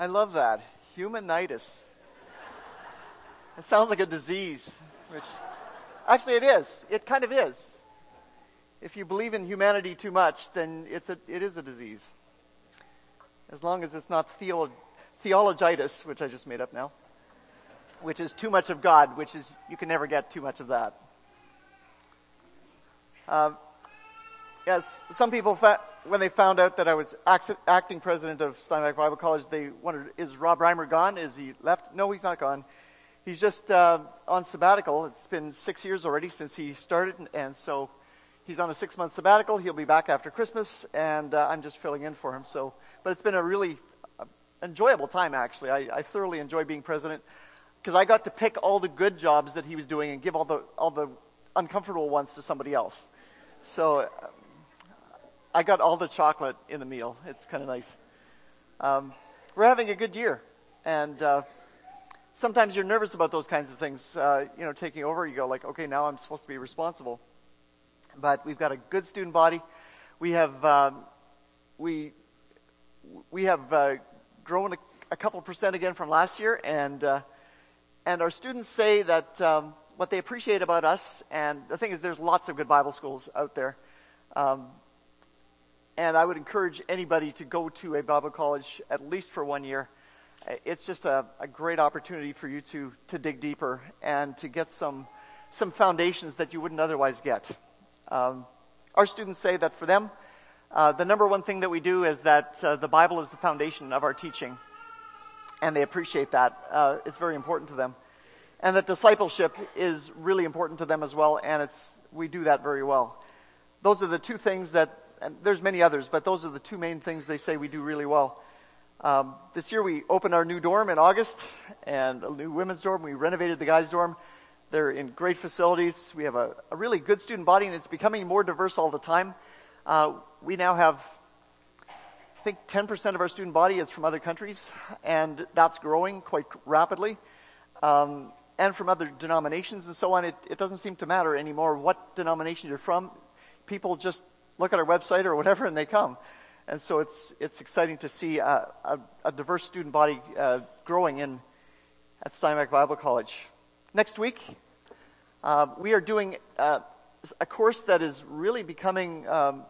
I love that. Humanitis. It sounds like a disease, which actually it is. It kind of is. If you believe in humanity too much, then it is a disease. As long as it's not theologitis, which I just made up now, which is too much of God, which is, you can never get too much of that. Yes, some people, when they found out that I was acting president of Steinbach Bible College, they wondered, is Rob Reimer gone? Is he left? No, he's not gone. He's just on sabbatical. It's been 6 years already since he started, and so he's on a 6-month sabbatical. He'll be back after Christmas, and I'm just filling in for him. But it's been a really enjoyable time, actually. I thoroughly enjoy being president because I got to pick all the good jobs that he was doing and give all the uncomfortable ones to somebody else. So I got all the chocolate in the meal. It's kind of nice. We're having a good year, and sometimes you're nervous about those kinds of things. Taking over, you go like, okay, now I'm supposed to be responsible. But we've got a good student body. We have grown a couple percent again from last year, and our students say that what they appreciate about us, and the thing is, there's lots of good Bible schools out there, and I would encourage anybody to go to a Bible college at least for 1 year. It's just a great opportunity for you to dig deeper and to get some foundations that you wouldn't otherwise get. Our students say that for them, the number one thing that we do is that the Bible is the foundation of our teaching, and they appreciate that. It's very important to them. And that discipleship is really important to them as well, and we do that very well. Those are the two things and there's many others, but those are the two main things they say we do really well. This year we opened our new dorm in August, and a new women's dorm. We renovated the guys' dorm. They're in great facilities. We have a really good student body, and it's becoming more diverse all the time. We now have, I think, 10% of our student body is from other countries, and that's growing quite rapidly. And from other denominations and so on. It doesn't seem to matter anymore what denomination you're from. People just look at our website or whatever, and they come. And so it's exciting to see a diverse student body growing at Steinbach Bible College. Next week, we are doing a course that is really becoming a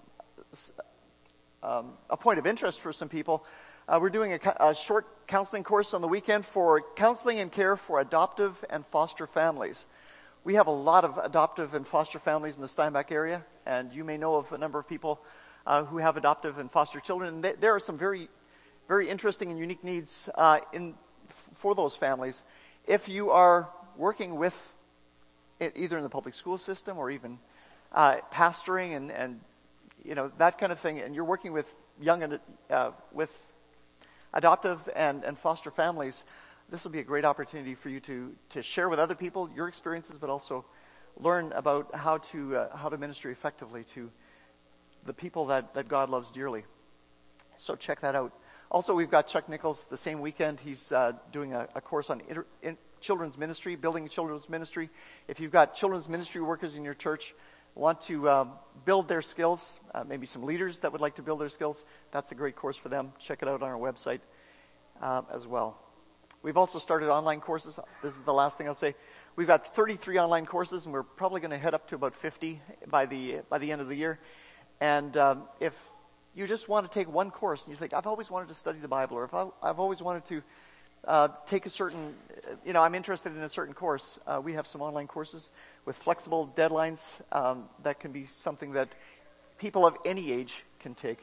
point of interest for some people. We're doing a short counseling course on the weekend for counseling and care for adoptive and foster families. We have a lot of adoptive and foster families in the Steinbach area, and you may know of a number of people who have adoptive and foster children. And there are some very, very interesting and unique needs for those families. If you are working with either in the public school system or even pastoring and that kind of thing, and you're working with young and with adoptive and foster families, this will be a great opportunity for you to share with other people your experiences, but also learn about how to minister effectively to the people that God loves dearly. So check that out. Also, we've got Chuck Nichols the same weekend. He's doing a course on children's ministry, building children's ministry. If you've got children's ministry workers in your church, want to build their skills, maybe some leaders that would like to build their skills, that's a great course for them. Check it out on our website as well. We've also started online courses. This is the last thing I'll say. We've got 33 online courses, and we're probably going to head up to about 50 by the end of the year. And if you just want to take one course and you think, I've always wanted to study the Bible, or if I've always wanted to take a certain, I'm interested in a certain course, we have some online courses with flexible deadlines that can be something that people of any age can take.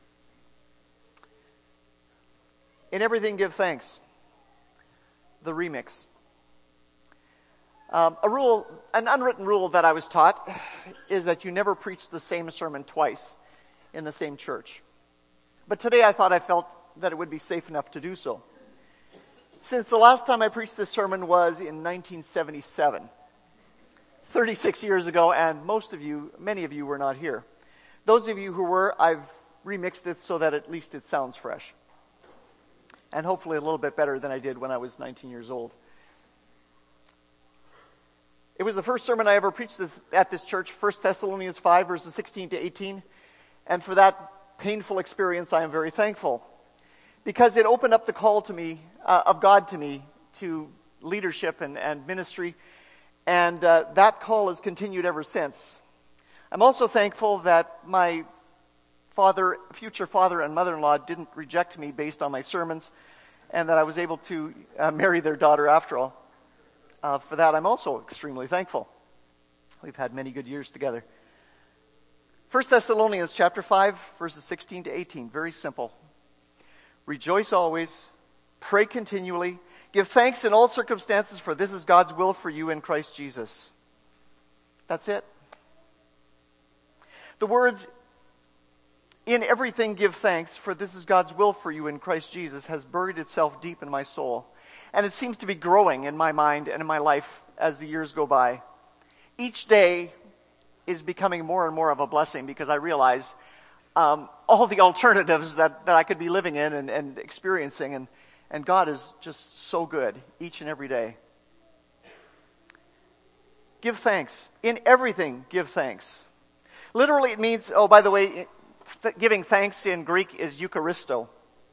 In everything, give thanks. The remix. An unwritten rule that I was taught is that you never preach the same sermon twice in the same church. But today I felt that it would be safe enough to do so. Since the last time I preached this sermon was in 1977, 36 years ago, and many of you were not here. Those of you who were, I've remixed it so that at least it sounds fresh. And hopefully a little bit better than I did when I was 19 years old. It was the first sermon I ever preached at this church, 1 Thessalonians 5, verses 16 to 18. And for that painful experience, I am very thankful. because it opened up the call to me, of God to me, to leadership and ministry. And that call has continued ever since. I'm also thankful that my future father and mother-in-law didn't reject me based on my sermons, and that I was able to marry their daughter after all. For that, I'm also extremely thankful. We've had many good years together. 1 Thessalonians chapter 5, verses 16 to 18. Very simple. Rejoice always, pray continually, give thanks in all circumstances, for this is God's will for you in Christ Jesus. That's it. The words, in everything give thanks, for this is God's will for you in Christ Jesus, has buried itself deep in my soul. And it seems to be growing in my mind and in my life as the years go by. Each day is becoming more and more of a blessing, because I realize all the alternatives that I could be living in and experiencing. And God is just so good each and every day. Give thanks. In everything, give thanks. Literally it means, oh, by the way, giving thanks in Greek is Eucharisto.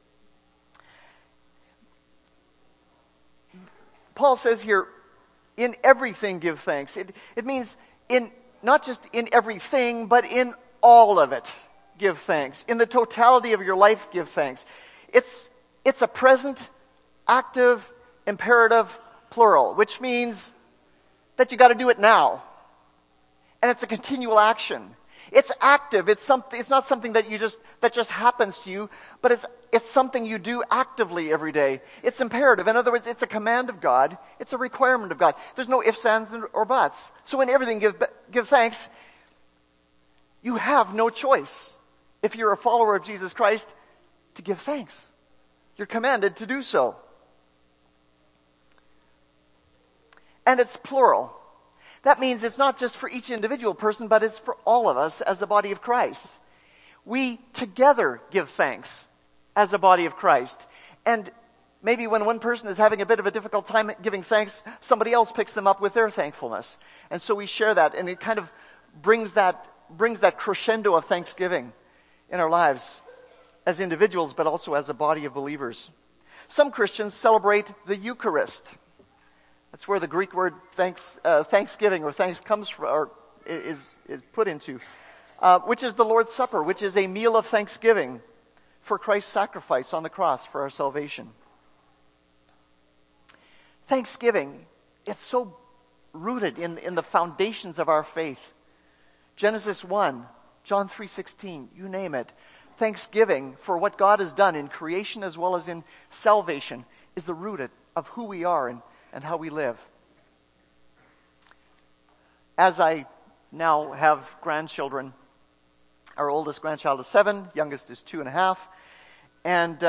Paul says here, in everything give thanks. It means not just in everything, but in all of it give thanks. In the totality of your life, give thanks. It's a present, active, imperative, plural, which means that you got to do it now. And it's a continual action. It's active. It's not something that just happens to you, but it's something you do actively every day. It's imperative. In other words, it's a command of God. It's a requirement of God. There's no ifs, ands, or buts. So in everything, give thanks. You have no choice, if you're a follower of Jesus Christ, to give thanks. You're commanded to do so. And it's plural. That means it's not just for each individual person, but it's for all of us as a body of Christ. We together give thanks as a body of Christ. And maybe when one person is having a bit of a difficult time giving thanks, somebody else picks them up with their thankfulness. And so we share that, and it kind of brings that crescendo of thanksgiving in our lives as individuals, but also as a body of believers. Some Christians celebrate the Eucharist. That's where the Greek word thanksgiving or thanks comes from, or is put into, which is the Lord's Supper, which is a meal of thanksgiving for Christ's sacrifice on the cross for our salvation. Thanksgiving, it's so rooted in the foundations of our faith. Genesis 1, John 3:16, you name it. Thanksgiving for what God has done in creation as well as in salvation is the root of who we are and how we live. As I now have grandchildren, our oldest grandchild is 7, youngest is 2.5. And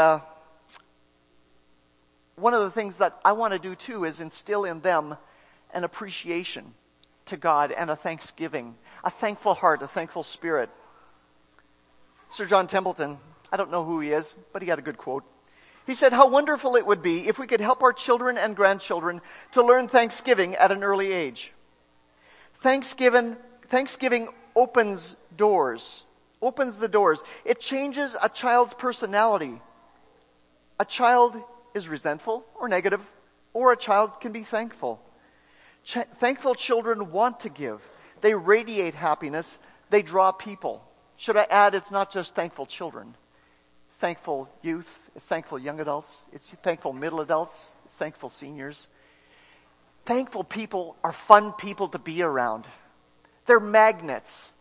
one of the things that I want to do too is instill in them an appreciation to God and a thanksgiving, a thankful heart, a thankful spirit. Sir John Templeton, I don't know who he is, but he had a good quote. He said, how wonderful it would be if we could help our children and grandchildren to learn thanksgiving at an early age. Thanksgiving opens the doors. It changes a child's personality. A child is resentful or negative, or a child can be thankful. Thankful children want to give. They radiate happiness. They draw people. Should I add, it's not just thankful children. It's thankful youth. It's thankful young adults. It's thankful middle adults. It's thankful seniors. Thankful people are fun people to be around. They're magnets.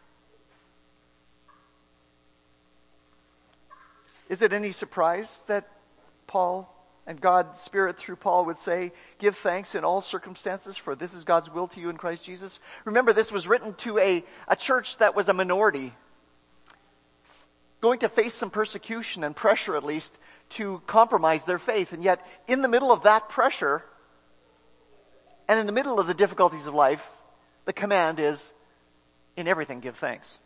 Is it any surprise that Paul and God's Spirit through Paul would say, give thanks in all circumstances, for this is God's will to you in Christ Jesus? Remember, this was written to a church that was a minority, going to face some persecution and pressure, at least, to compromise their faith. And yet, in the middle of that pressure, and in the middle of the difficulties of life, the command is, in everything give thanks.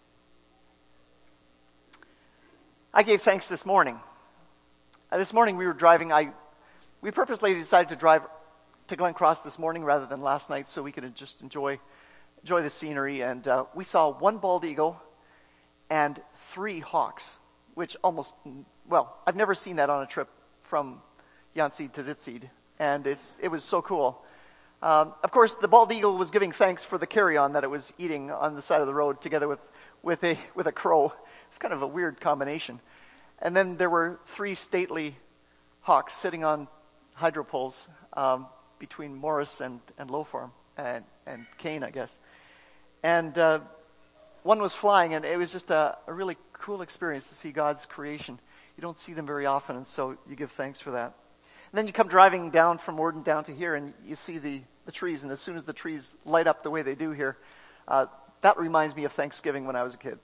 I gave thanks this morning. This morning we were driving. We purposely decided to drive to Glen Cross this morning rather than last night, so we could just enjoy the scenery. And we saw one bald eagle and 3 hawks which I've never seen that on a trip from Janseed to Ditseed, and it was so cool. Of course, the bald eagle was giving thanks for the carrion that it was eating on the side of the road together with a crow. It's kind of a weird combination. And then there were 3 stately hawks sitting on hydro poles between Morris and Low Farm and Kane, I guess. And one was flying, and it was just a really cool experience to see God's creation. You don't see them very often, and so you give thanks for that. And then you come driving down from Morden down to here, and you see the trees, and as soon as the trees light up the way they do here, that reminds me of Thanksgiving when I was a kid.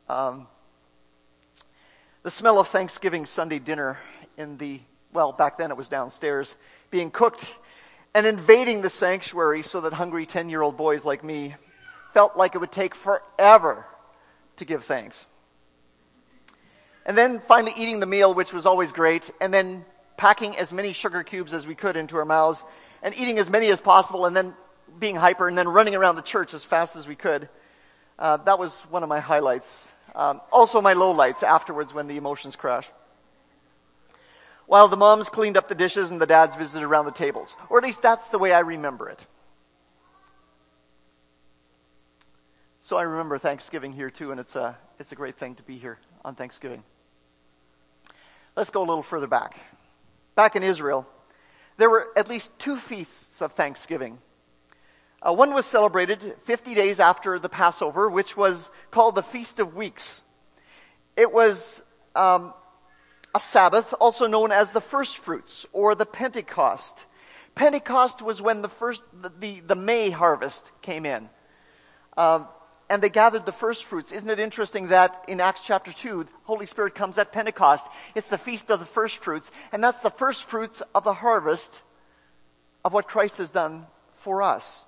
The smell of Thanksgiving Sunday dinner back then it was downstairs, being cooked and invading the sanctuary so that hungry 10-year-old boys like me felt like it would take forever to give thanks. And then finally eating the meal, which was always great, and then packing as many sugar cubes as we could into our mouths and eating as many as possible, and then being hyper and then running around the church as fast as we could. That was one of my highlights. Also my lowlights afterwards when the emotions crash. While the moms cleaned up the dishes and the dads visited around the tables. Or at least that's the way I remember it. So I remember Thanksgiving here too, and it's a great thing to be here on Thanksgiving. Let's go a little further back. Back in Israel, there were at least 2 feasts of Thanksgiving. One was celebrated 50 days after the Passover, which was called the Feast of Weeks. It was a Sabbath, also known as the First Fruits or the Pentecost. Pentecost was when the May harvest came in. And they gathered the first fruits. Isn't it interesting that in Acts chapter 2, Holy Spirit comes at Pentecost. It's the Feast of the First Fruits. And that's the first fruits of the harvest of what Christ has done for us.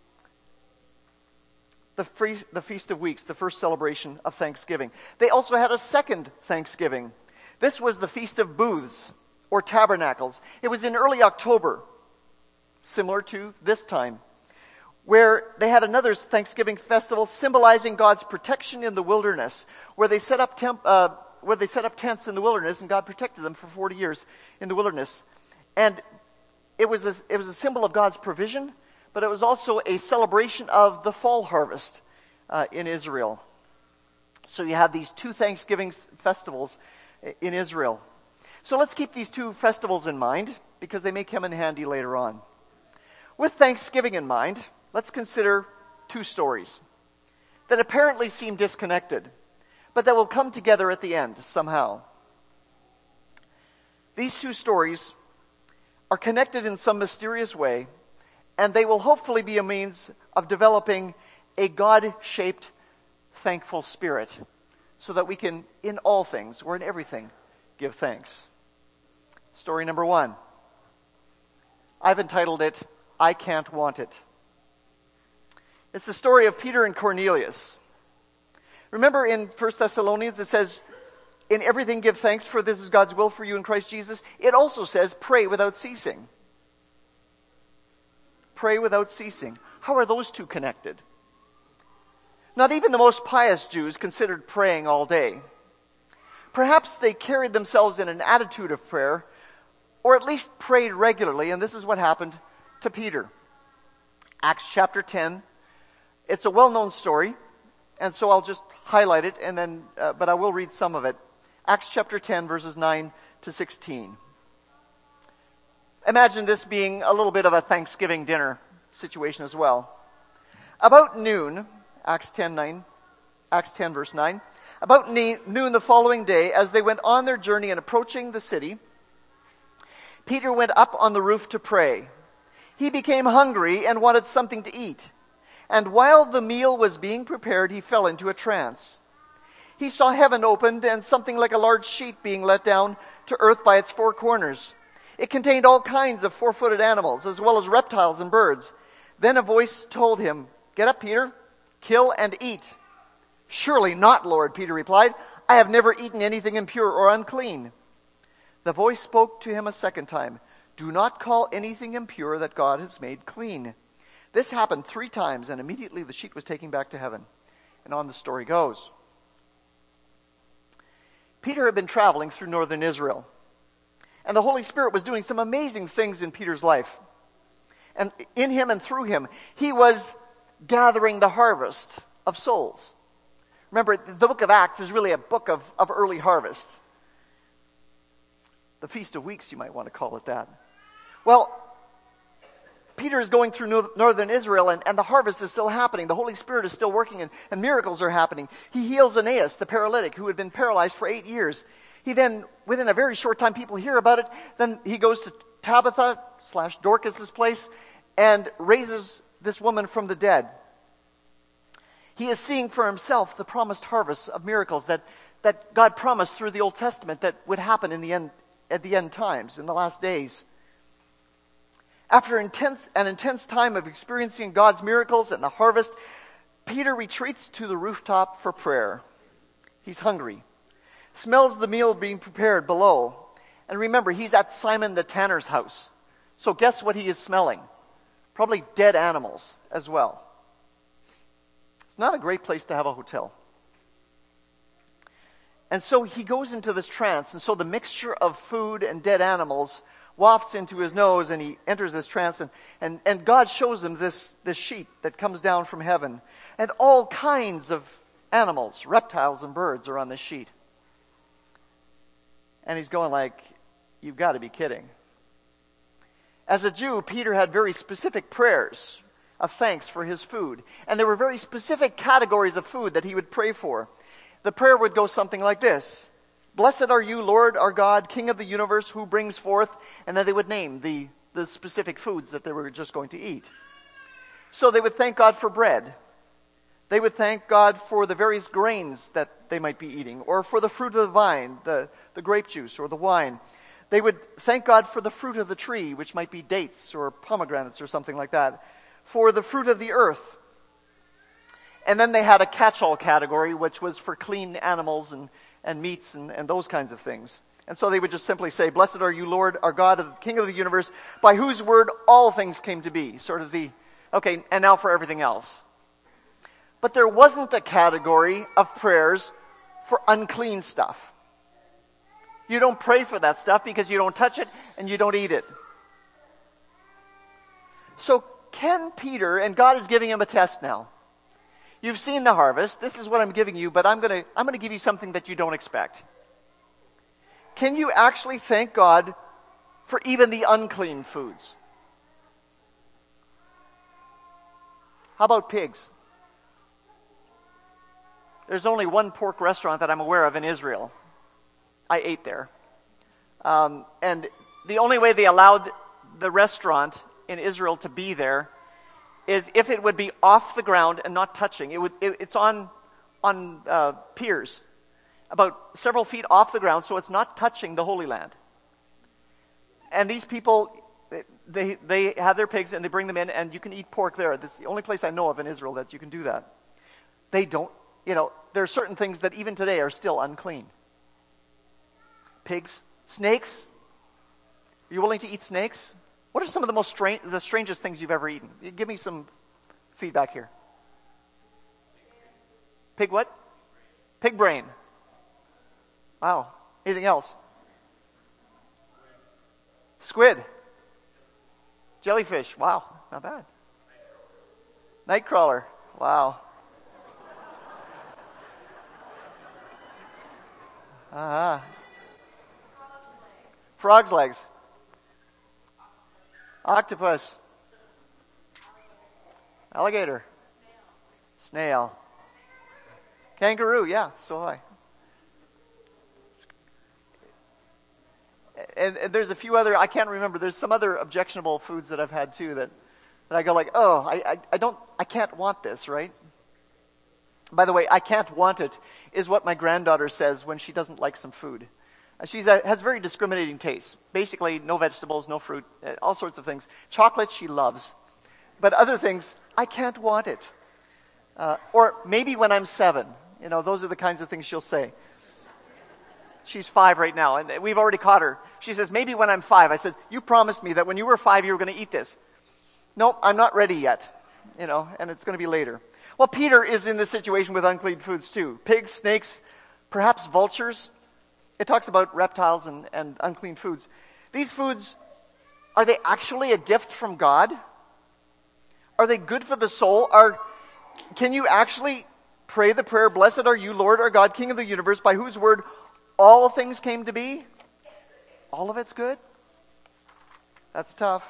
The Feast of Weeks, the first celebration of Thanksgiving. They also had a second Thanksgiving. This was the Feast of Booths, or Tabernacles. It was in early October, similar to this time, where they had another Thanksgiving festival symbolizing God's protection in the wilderness, where they set up tents in the wilderness, and God protected them for 40 years in the wilderness. And it was a symbol of God's provision, but it was also a celebration of the fall harvest in Israel. So you have these 2 Thanksgiving festivals in Israel. So let's keep these 2 festivals in mind, because they may come in handy later on. With Thanksgiving in mind, let's consider 2 stories that apparently seem disconnected, but that will come together at the end somehow. These 2 stories are connected in some mysterious way, and they will hopefully be a means of developing a God-shaped, thankful spirit, so that we can, in all things, or in everything, give thanks. Story number 1. I've entitled it, I Can't Want It. It's the story of Peter and Cornelius. Remember in 1 Thessalonians it says, in everything give thanks, for this is God's will for you in Christ Jesus. It also says, pray without ceasing. Pray without ceasing. How are those 2 connected? Not even the most pious Jews considered praying all day. Perhaps they carried themselves in an attitude of prayer, or at least prayed regularly, and this is what happened to Peter. Acts chapter 10. It's a well-known story, and so I'll just highlight it, and then, but I will read some of it. Acts chapter 10, verses 9 to 16. Imagine this being a little bit of a Thanksgiving dinner situation as well. About noon, Acts 10 verse 9. About noon the following day, as they went on their journey and approaching the city, Peter went up on the roof to pray. He became hungry and wanted something to eat. And while the meal was being prepared, he fell into a trance. He saw heaven opened and something like a large sheet being let down to earth by its 4 corners. It contained all kinds of 4-footed animals, as well as reptiles and birds. Then a voice told him, "Get up, Peter, kill and eat." "Surely not, Lord," Peter replied. "I have never eaten anything impure or unclean." The voice spoke to him a second time. "Do not call anything impure that God has made clean." This happened 3 times, and immediately the sheet was taken back to heaven. And on the story goes. Peter had been traveling through northern Israel, and the Holy Spirit was doing some amazing things in Peter's life. And in him and through him, he was gathering the harvest of souls. Remember, the book of Acts is really a book of early harvest. The Feast of Weeks, you might want to call it that. Well, Peter is going through northern Israel, and the harvest is still happening. The Holy Spirit is still working, and miracles are happening. He heals Aeneas, the paralytic, who had been paralyzed for 8 years. He then, within a very short time, people hear about it. Then he goes to Tabitha/Dorcas' place and raises this woman from the dead. He is seeing for himself the promised harvest of miracles that God promised through the Old Testament that would happen at the end times, in the last days. After an intense time of experiencing God's miracles and the harvest, Peter retreats to the rooftop for prayer. He's hungry, smells the meal being prepared below. And remember, he's at Simon the tanner's house. So guess what he is smelling? Probably dead animals as well. It's not a great place to have a hotel. And so he goes into this trance, and so the mixture of food and dead animals wafts into his nose, and he enters this trance, and God shows him this sheet that comes down from heaven. And all kinds of animals, reptiles and birds, are on this sheet. And he's going like, you've got to be kidding. As a Jew, Peter had very specific prayers of thanks for his food. And there were very specific categories of food that he would pray for. The prayer would go something like this: Blessed are you, Lord, our God, King of the universe, who brings forth, and then they would name the specific foods that they were just going to eat. So they would thank God for bread. They would thank God for the various grains that they might be eating, or for the fruit of the vine, the grape juice or the wine. They would thank God for the fruit of the tree, which might be dates or pomegranates or something like that, for the fruit of the earth. And then they had a catch-all category, which was for clean animals and meats and those kinds of things. And so they would just simply say, Blessed are you, Lord, our God, King of the universe, by whose word all things came to be. Sort of okay, and now for everything else. But there wasn't a category of prayers for unclean stuff. You don't pray for that stuff because you don't touch it and you don't eat it. So can Peter, and God is giving him a test now. You've seen the harvest. This is what I'm giving you, but I'm going to give you something that you don't expect. Can you actually thank God for even the unclean foods? How about pigs? There's only one pork restaurant that I'm aware of in Israel. I ate there. And the only way they allowed the restaurant in Israel to be there is if it would be off the ground and not touching. It's on piers, about several feet off the ground, so it's not touching the Holy Land. And these people, they have their pigs and they bring them in, and you can eat pork there. That's the only place I know of in Israel that you can do that. They don't, there are certain things that even today are still unclean. Pigs, snakes. Are you willing to eat snakes? What are some of the strangest things you've ever eaten? Give me some feedback here. Pig what? Pig brain. Wow. Anything else? Squid. Jellyfish. Wow. Not bad. Nightcrawler. Wow. Frog's legs. Octopus. Alligator. Snail. Kangaroo, yeah, so I. And there's a few other, I can't remember, there's some other objectionable foods that I've had too that I go like, oh, I can't want this, right? By the way, I can't want it is what my granddaughter says when she doesn't like some food. She has very discriminating tastes. Basically, no vegetables, no fruit, all sorts of things. Chocolate she loves. But other things, I can't want it. Or maybe when I'm 7. Those are the kinds of things she'll say. She's 5 right now, and we've already caught her. She says, maybe when I'm 5. I said, you promised me that when you were 5, you were going to eat this. No, I'm not ready yet. And it's going to be later. Well, Peter is in this situation with unclean foods too. Pigs, snakes, perhaps vultures. It talks about reptiles and unclean foods. These foods, are they actually a gift from God? Are they good for the soul? Can you actually pray the prayer, "Blessed are you, Lord our God, King of the universe, by whose word all things came to be"? All of it's good? That's tough.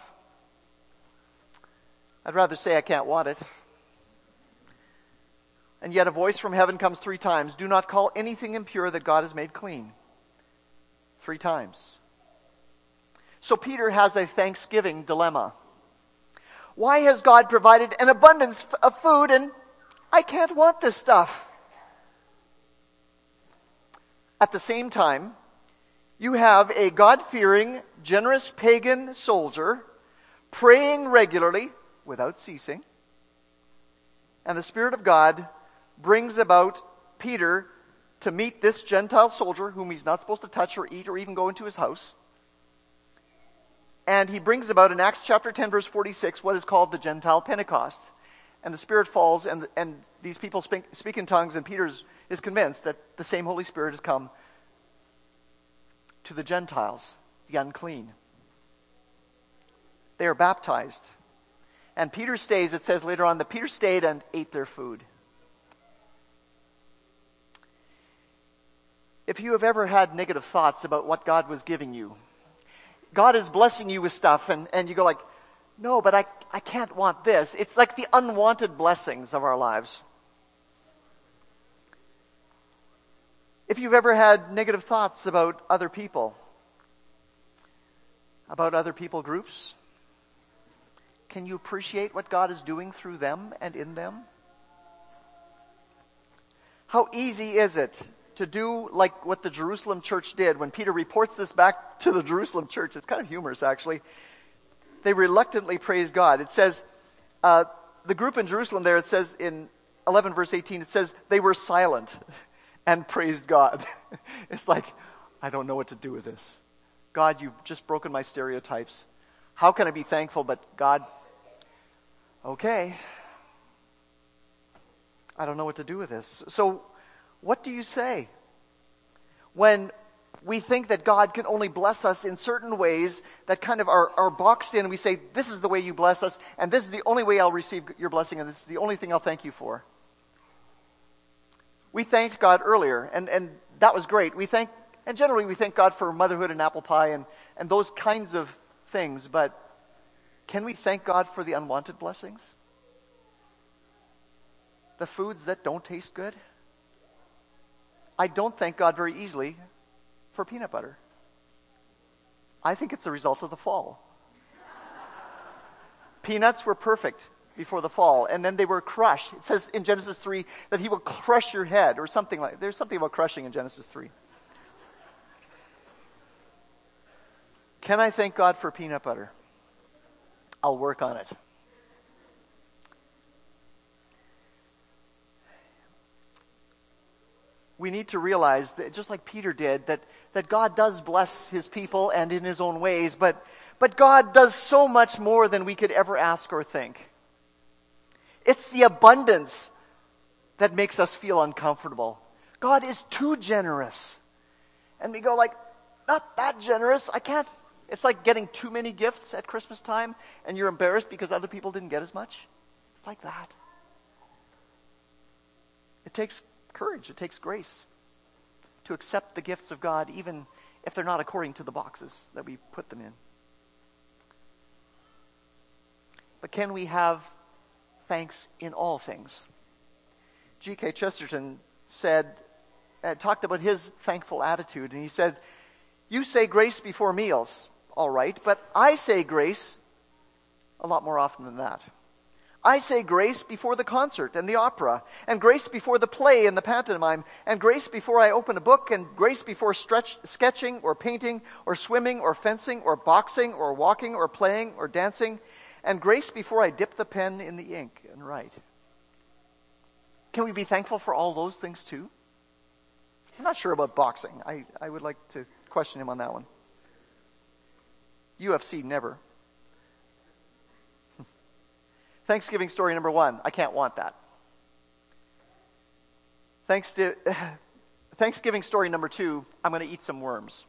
I'd rather say I can't want it. And yet a voice from heaven comes 3 times. "Do not call anything impure that God has made clean." 3 times. So Peter has a Thanksgiving dilemma. Why has God provided an abundance of food and I can't want this stuff? At the same time, you have a God-fearing, generous pagan soldier praying regularly without ceasing. And the Spirit of God brings about Peter to meet this Gentile soldier whom he's not supposed to touch or eat or even go into his house. And he brings about in Acts chapter 10 verse 46 what is called the Gentile Pentecost. And the Spirit falls and these people speak in tongues, and Peter is convinced that the same Holy Spirit has come to the Gentiles, the unclean. They are baptized. And Peter stays, it says later on that Peter stayed and ate their food. If you have ever had negative thoughts about what God was giving you, God is blessing you with stuff and you go like, "No, but I can't want this." It's like the unwanted blessings of our lives. If you've ever had negative thoughts about other people groups, can you appreciate what God is doing through them and in them? How easy is it to do like what the Jerusalem church did when Peter reports this back to the Jerusalem church? It's kind of humorous, actually. They reluctantly praised God. It says, the group in Jerusalem there, it says in 11 verse 18, it says, they were silent and praised God. It's like, I don't know what to do with this. God, you've just broken my stereotypes. How can I be thankful? But God, okay. I don't know what to do with this. So what do you say when we think that God can only bless us in certain ways that kind of are boxed in, and we say, "This is the way you bless us, and this is the only way I'll receive your blessing, and this is the only thing I'll thank you for"? We thanked God earlier, and that was great. And generally we thank God for motherhood and apple pie and those kinds of things, but can we thank God for the unwanted blessings? The foods that don't taste good? I don't thank God very easily for peanut butter. I think it's a result of the fall. Peanuts were perfect before the fall, and then they were crushed. It says in Genesis 3 that he will crush your head, or something like. There's something about crushing in Genesis 3. Can I thank God for peanut butter? I'll work on it. We need to realize that, just like Peter did, that God does bless his people and in his own ways, but God does so much more than we could ever ask or think. It's the abundance that makes us feel uncomfortable. God is too generous. And we go like, "Not that generous. I can't." It's like getting too many gifts at Christmas time and you're embarrassed because other people didn't get as much. It's like that. It takes courage, it takes grace to accept the gifts of God, even if they're not according to the boxes that we put them in. But can we have thanks in all things? G.K. Chesterton talked about his thankful attitude, and he said, "You say grace before meals, all right, but I say grace a lot more often than that. I say grace before the concert and the opera, and grace before the play and the pantomime, and grace before I open a book, and grace before sketching or painting or swimming or fencing or boxing or walking or playing or dancing, and grace before I dip the pen in the ink and write." Can we be thankful for all those things too? I'm not sure about boxing. I would like to question him on that one. UFC, never. Thanksgiving story number 1. I can't want that. Thanksgiving story number 2, I'm going to eat some worms.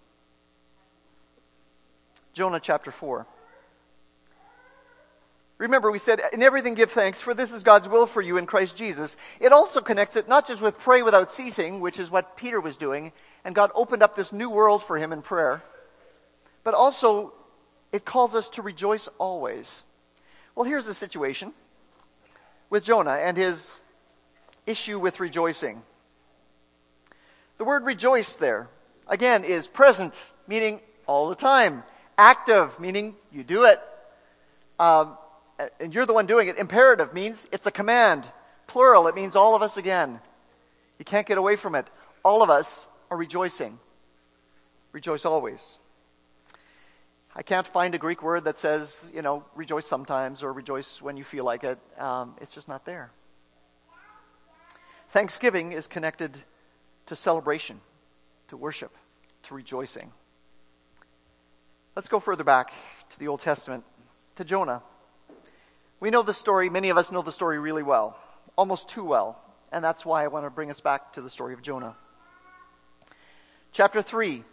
Jonah chapter 4. Remember, we said, in everything give thanks, for this is God's will for you in Christ Jesus. It also connects it not just with pray without ceasing, which is what Peter was doing, and God opened up this new world for him in prayer, but also it calls us to rejoice always. Well, here's the situation with Jonah and his issue with rejoicing. The word rejoice there, again, is present, meaning all the time. Active, meaning you do it. And you're the one doing it. Imperative means it's a command. Plural, it means all of us again. You can't get away from it. All of us are rejoicing. Rejoice always. I can't find a Greek word that says, rejoice sometimes or rejoice when you feel like it. It's just not there. Thanksgiving is connected to celebration, to worship, to rejoicing. Let's go further back to the Old Testament, to Jonah. We know the story, many of us know the story really well, almost too well, and that's why I want to bring us back to the story of Jonah. Chapter 3.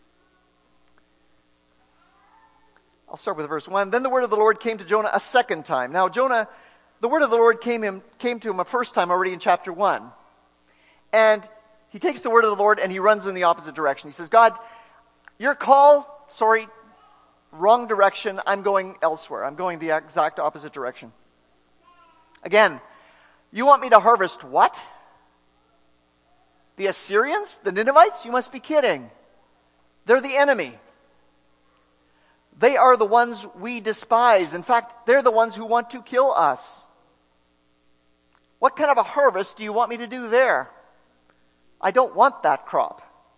I'll start with verse 1. Then the word of the Lord came to Jonah a second time. Now Jonah, the word of the Lord came to him a first time already in chapter 1. And he takes the word of the Lord and he runs in the opposite direction. He says, God, your call, wrong direction. I'm going elsewhere. I'm going the exact opposite direction. Again, you want me to harvest what? The Assyrians? The Ninevites? You must be kidding. They're the enemy. They are the ones we despise. In fact, they're the ones who want to kill us. What kind of a harvest do you want me to do there? I don't want that crop.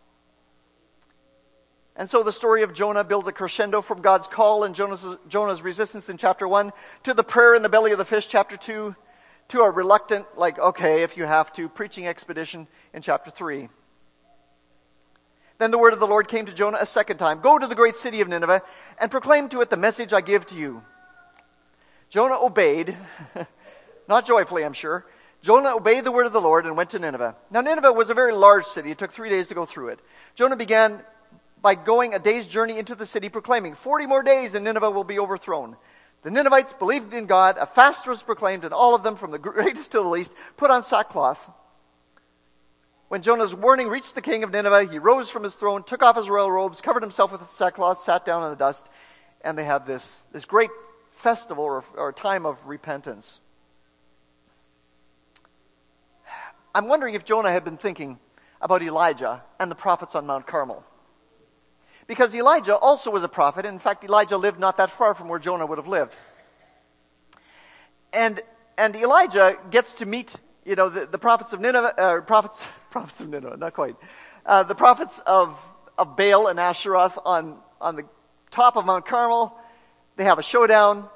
And so the story of Jonah builds a crescendo from God's call and Jonah's resistance in chapter 1 to the prayer in the belly of the fish, chapter 2, to a reluctant, okay, if you have to, preaching expedition in chapter 3. Then the word of the Lord came to Jonah a second time. Go to the great city of Nineveh and proclaim to it the message I give to you. Jonah obeyed, not joyfully, I'm sure. Jonah obeyed the word of the Lord and went to Nineveh. Now Nineveh was a very large city. It took 3 days to go through it. Jonah began by going a day's journey into the city, proclaiming, 40 more days and Nineveh will be overthrown. The Ninevites believed in God. A fast was proclaimed, and all of them, from the greatest to the least, put on sackcloth. When Jonah's warning reached the king of Nineveh, he rose from his throne, took off his royal robes, covered himself with sackcloth, sat down in the dust, and they have this great festival or time of repentance. I'm wondering if Jonah had been thinking about Elijah and the prophets on Mount Carmel. Because Elijah also was a prophet. In fact, Elijah lived not that far from where Jonah would have lived. And Elijah gets to meet, the prophets of Nineveh, prophets of Nineveh, not quite. The prophets of Baal and Asheroth on the top of Mount Carmel. They have a showdown.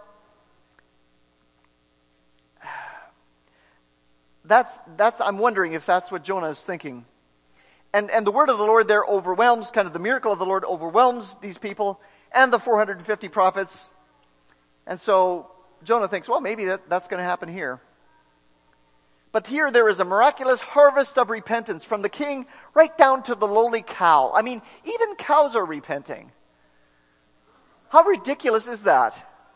I'm wondering if that's what Jonah is thinking. And the word of the Lord there overwhelms, the miracle of the Lord overwhelms these people and the 450 prophets. And so Jonah thinks, well, maybe that's going to happen here. But here there is a miraculous harvest of repentance from the king right down to the lowly cow. I mean, even cows are repenting. How ridiculous is that?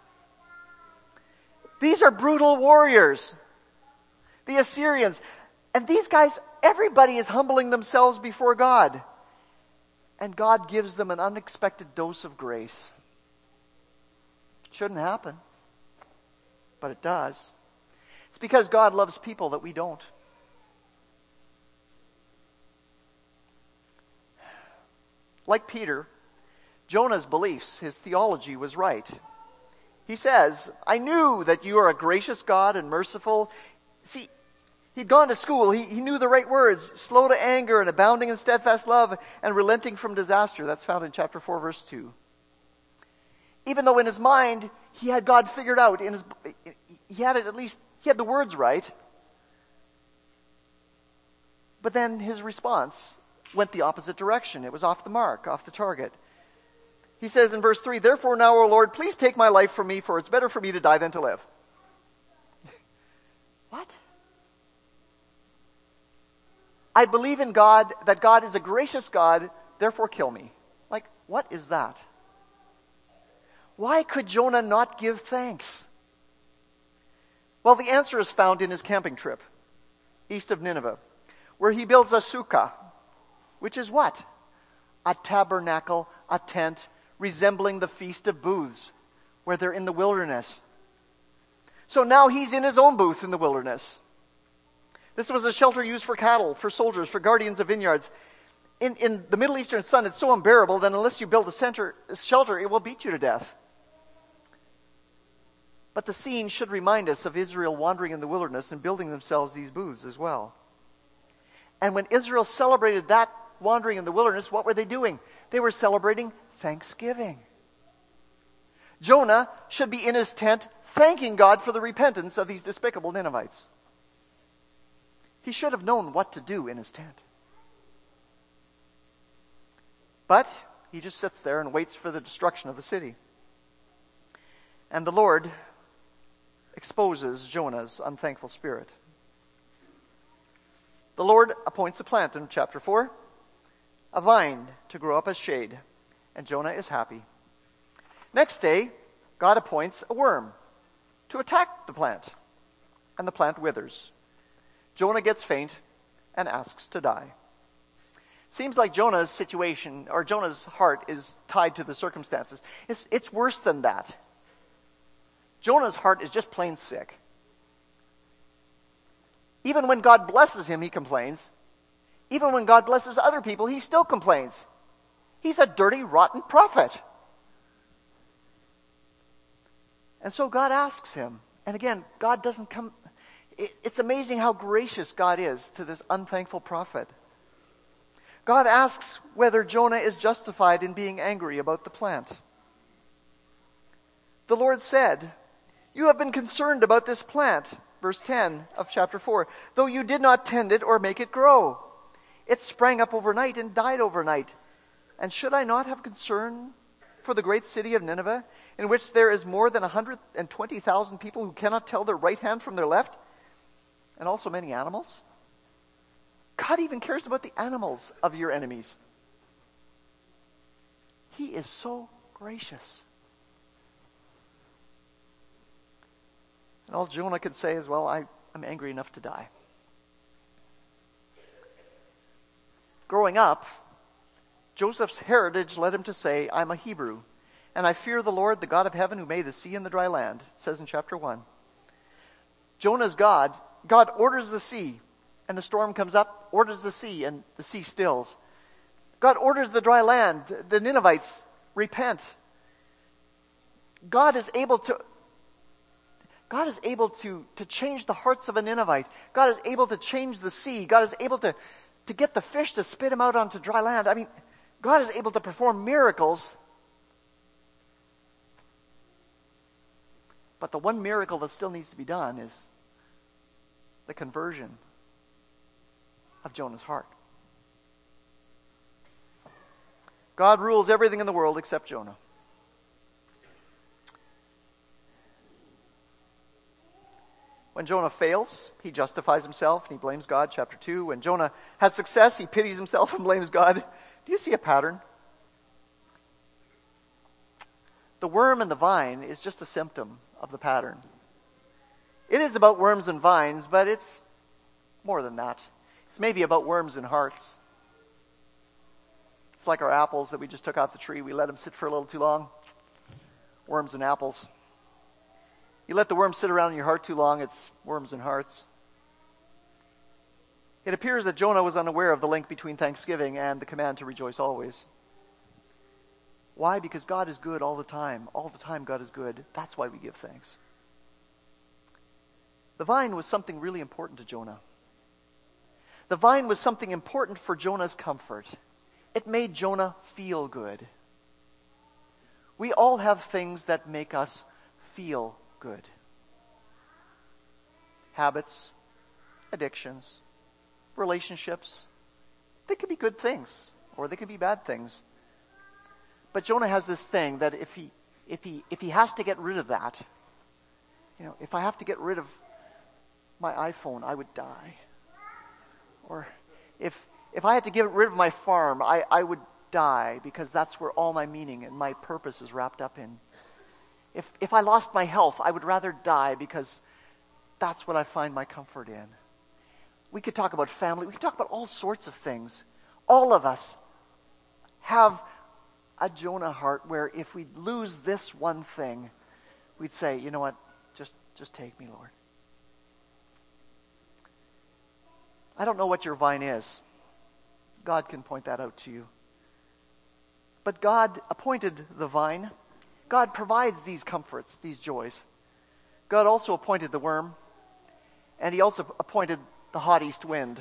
These are brutal warriors. The Assyrians. And these guys, everybody is humbling themselves before God. And God gives them an unexpected dose of grace. Shouldn't happen. But it does. It's because God loves people that we don't. Like Peter, Jonah's beliefs, his theology was right. He says, I knew that you are a gracious God and merciful. See, he'd gone to school. He knew the right words. Slow to anger and abounding in steadfast love and relenting from disaster. That's found in chapter 4, verse 2. Even though in his mind, he had God figured out. He had it at least, he had the words right. But then his response went the opposite direction. It was off the mark, off the target. He says in verse 3, therefore now, O Lord, please take my life from me, for it's better for me to die than to live. What? I believe in God, that God is a gracious God, therefore kill me. Like, what is that? Why could Jonah not give thanks? Well, the answer is found in his camping trip east of Nineveh, where he builds a sukkah, which is what? A tabernacle, a tent, resembling the Feast of Booths, where they're in the wilderness. So now he's in his own booth in the wilderness. This was a shelter used for cattle, for soldiers, for guardians of vineyards. In the Middle Eastern sun, it's so unbearable that unless you build a shelter, it will beat you to death. But the scene should remind us of Israel wandering in the wilderness and building themselves these booths as well. And when Israel celebrated that wandering in the wilderness, what were they doing? They were celebrating Thanksgiving. Jonah should be in his tent thanking God for the repentance of these despicable Ninevites. He should have known what to do in his tent. But he just sits there and waits for the destruction of the city. And the Lord exposes Jonah's unthankful spirit. The Lord appoints a plant in chapter 4, a vine to grow up as shade, and Jonah is happy. Next day, God appoints a worm to attack the plant, and the plant withers. Jonah gets faint and asks to die. Seems like Jonah's situation, or Jonah's heart, is tied to the circumstances. It's worse than that. Jonah's heart is just plain sick. Even when God blesses him, he complains. Even when God blesses other people, he still complains. He's a dirty, rotten prophet. And so God asks him. And again, God doesn't come. It's amazing how gracious God is to this unthankful prophet. God asks whether Jonah is justified in being angry about the plant. The Lord said, "You have been concerned about this plant," verse 10 of chapter 4, "though you did not tend it or make it grow. It sprang up overnight and died overnight. And should I not have concern for the great city of Nineveh, in which there is more than 120,000 people who cannot tell their right hand from their left, and also many animals?" God even cares about the animals of your enemies. He is so gracious. And all Jonah could say is, well, I'm angry enough to die. Growing up, Joseph's heritage led him to say, "I'm a Hebrew, and I fear the Lord, the God of heaven, who made the sea and the dry land." It says in chapter 1. Jonah's God orders the sea, and the storm comes up, orders the sea, and the sea stills. God orders the dry land. The Ninevites repent. God is able to change the hearts of a Ninevite. God is able to change the sea. God is able to get the fish to spit him out onto dry land. I mean, God is able to perform miracles. But the one miracle that still needs to be done is the conversion of Jonah's heart. God rules everything in the world except Jonah. When Jonah fails, he justifies himself and he blames God, chapter 2. When Jonah has success, he pities himself and blames God. Do you see a pattern? The worm and the vine is just a symptom of the pattern. It is about worms and vines, but it's more than that. It's maybe about worms and hearts. It's like our apples that we just took off the tree. We let them sit for a little too long. Worms and apples. You let the worm sit around in your heart too long, it's worms and hearts. It appears that Jonah was unaware of the link between thanksgiving and the command to rejoice always. Why? Because God is good all the time. All the time God is good. That's why we give thanks. The vine was something really important to Jonah. The vine was something important for Jonah's comfort. It made Jonah feel good. We all have things that make us feel good. Habits, addictions, relationships. They can be good things or they can be bad things. But Jonah has this thing that if he has to get rid of that, if I have to get rid of my iPhone, I would die. Or If I had to get rid of my farm, I would die, because that's where all my meaning and my purpose is wrapped up in. If I lost my health, I would rather die, because that's what I find my comfort in. We could talk about family. We could talk about all sorts of things. All of us have a Jonah heart where if we lose this one thing, we'd say, you know what, just take me, Lord. I don't know what your vine is. God can point that out to you. But God appointed the vine. God provides these comforts, these joys. God also appointed the worm, and he also appointed the hot east wind.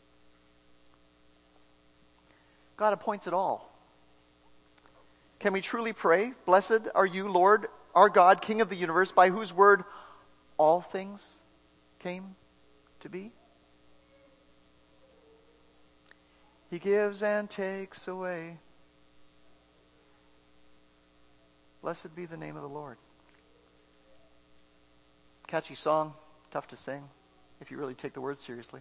God appoints it all. Can we truly pray, "Blessed are you, Lord, our God, King of the universe, by whose word all things came to be"? He gives and takes away. Blessed be the name of the Lord. Catchy song, tough to sing if you really take the words seriously.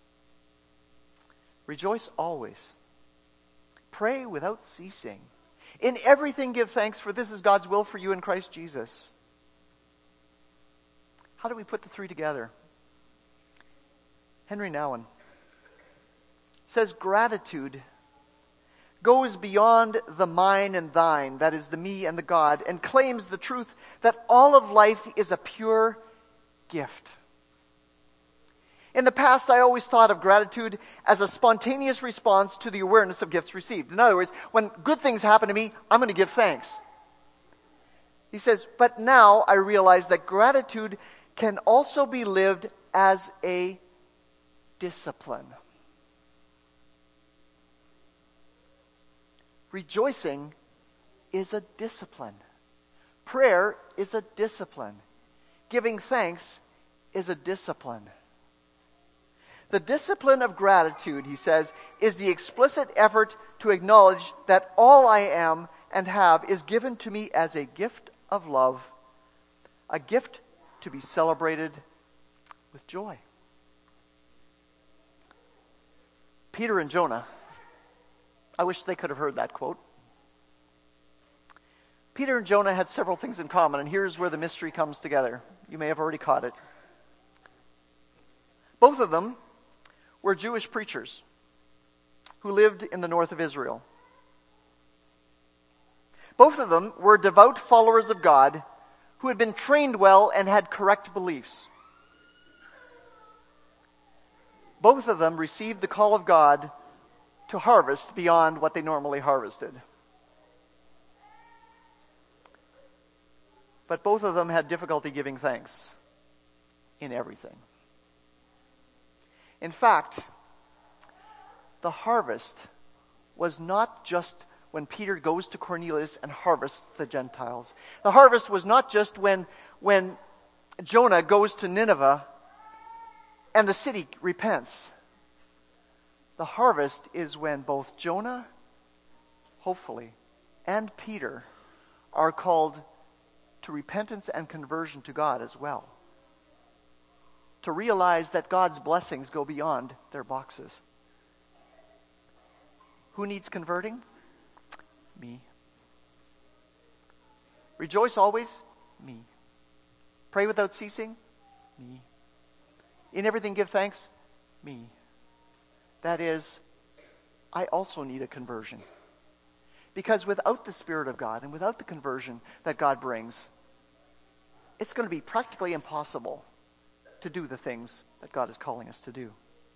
Rejoice always. Pray without ceasing. In everything give thanks, for this is God's will for you in Christ Jesus. How do we put the three together? Henry Nouwen says gratitude goes beyond the mine and thine, that is the me and the God, and claims the truth that all of life is a pure gift. In the past, I always thought of gratitude as a spontaneous response to the awareness of gifts received. In other words, when good things happen to me, I'm going to give thanks. He says, but now I realize that gratitude can also be lived as a discipline. Rejoicing is a discipline. Prayer is a discipline. Giving thanks is a discipline. The discipline of gratitude, he says, is the explicit effort to acknowledge that all I am and have is given to me as a gift of love, a gift to be celebrated with joy. Peter and Jonah, I wish they could have heard that quote. Peter and Jonah had several things in common, and here's where the mystery comes together. You may have already caught it. Both of them were Jewish preachers who lived in the north of Israel. Both of them were devout followers of God who had been trained well and had correct beliefs. Both of them received the call of God to harvest beyond what they normally harvested. But both of them had difficulty giving thanks in everything. In fact, the harvest was not just when Peter goes to Cornelius and harvests the Gentiles. The harvest was not just when Jonah goes to Nineveh and the city repents. The harvest is when both Jonah, hopefully, and Peter are called to repentance and conversion to God as well. To realize that God's blessings go beyond their boxes. Who needs converting? Me. Rejoice always? Me. Pray without ceasing? Me. In everything give thanks? Me. That is, I also need a conversion. Because without the Spirit of God and without the conversion that God brings, it's going to be practically impossible to do the things that God is calling us to do.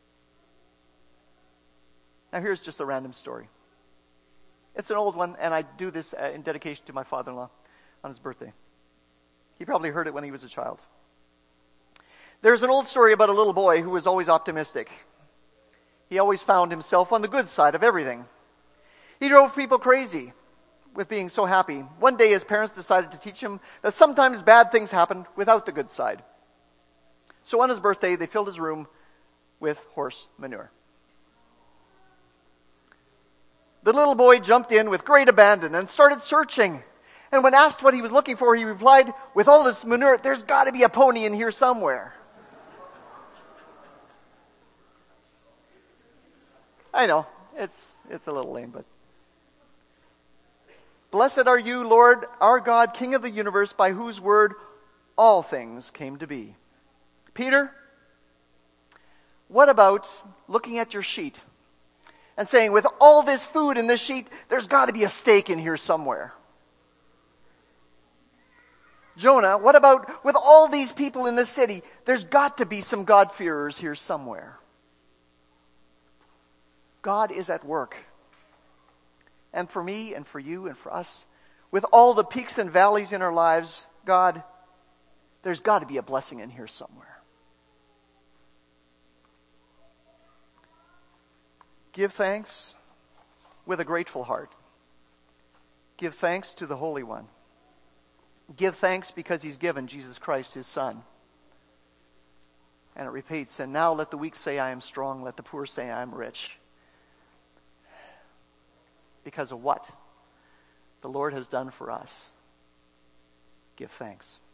Now here's just a random story. It's an old one, and I do this in dedication to my father-in-law on his birthday. He probably heard it when he was a child. There's an old story about a little boy who was always optimistic. He always found himself on the good side of everything. He drove people crazy with being so happy. One day his parents decided to teach him that sometimes bad things happen without the good side. So on his birthday, they filled his room with horse manure. The little boy jumped in with great abandon and started searching. And when asked what he was looking for, he replied, with all this manure, there's got to be a pony in here somewhere. I know, it's a little lame, but. Blessed are you, Lord, our God, King of the universe, by whose word all things came to be. Peter, what about looking at your sheet and saying, with all this food in this sheet, there's got to be a steak in here somewhere? Jonah, what about with all these people in this city, there's got to be some God-fearers here somewhere? God is at work. And for me and for you and for us, with all the peaks and valleys in our lives, God, there's got to be a blessing in here somewhere. Give thanks with a grateful heart. Give thanks to the Holy One. Give thanks because He's given Jesus Christ, His Son. And it repeats, and now let the weak say, I am strong. Let the poor say, I am rich. Because of what the Lord has done for us. Give thanks.